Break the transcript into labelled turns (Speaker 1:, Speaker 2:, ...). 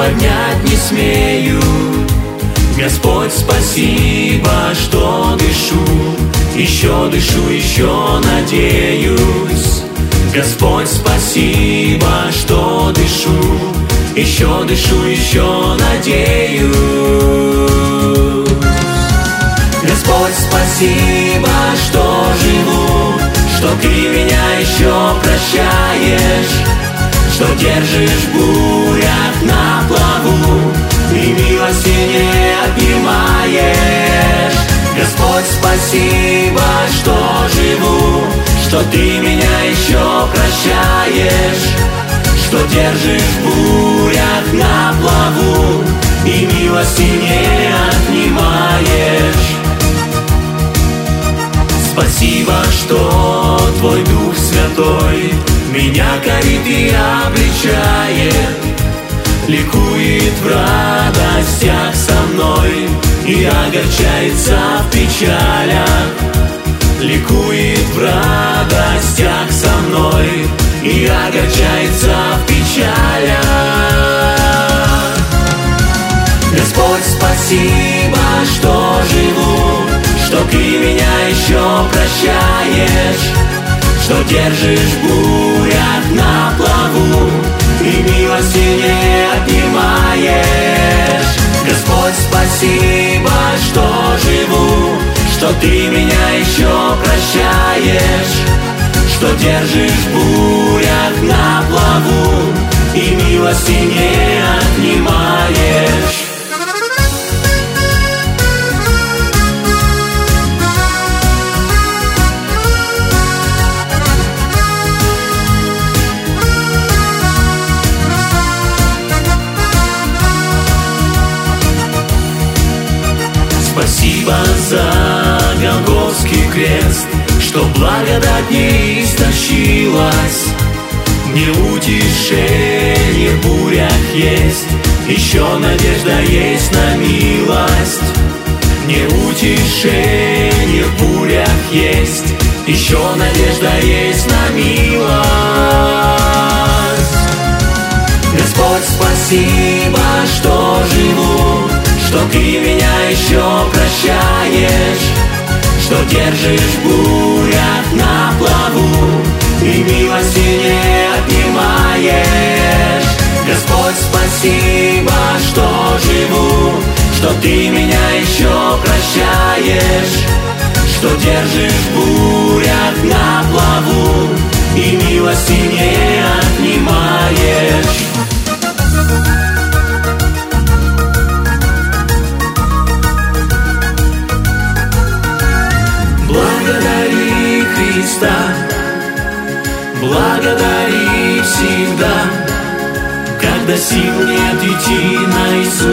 Speaker 1: поднять не смею. Господь, спасибо, что дышу, еще дышу, еще надеюсь. Господь, спасибо, что дышу, еще дышу, еще надеюсь. Господь, спасибо, что живу, что Ты меня еще прощаешь, что держишь в бурях на плаву и милости не отнимаешь. Господь, спасибо, что живу, что Ты меня еще прощаешь, что держишь в бурях на плаву и милости не отнимаешь. Спасибо, что Твой Дух Святой меня корит и обличает, ликует в радостях со мной и огорчается в печалях. Ликует в радостях со мной и огорчается в печалях. Господь, спасибо, что живу, что Ты меня еще прощаешь, что держишь в бурях на плаву и милости не отнимаешь. Господь, спасибо, что живу, что Ты меня еще прощаешь, что держишь в бурях на плаву и милости не отнимаешь. Спасибо за Голгофский крест, что благодать не истощилась. Мне утешение в бурях есть, еще надежда есть на милость. Мне утешение в бурях есть, еще надежда есть на милость. Господь, спасибо, что живу, что Ты меня еще прощаешь, что держишь в бурях на плаву и милости не отнимаешь. Господь, спасибо, что живу, что Ты меня еще прощаешь, что держишь в бурях на плаву и милости не отнимаешь. Благодари Христа, благодари всегда, когда сил нет идти на Иисуса.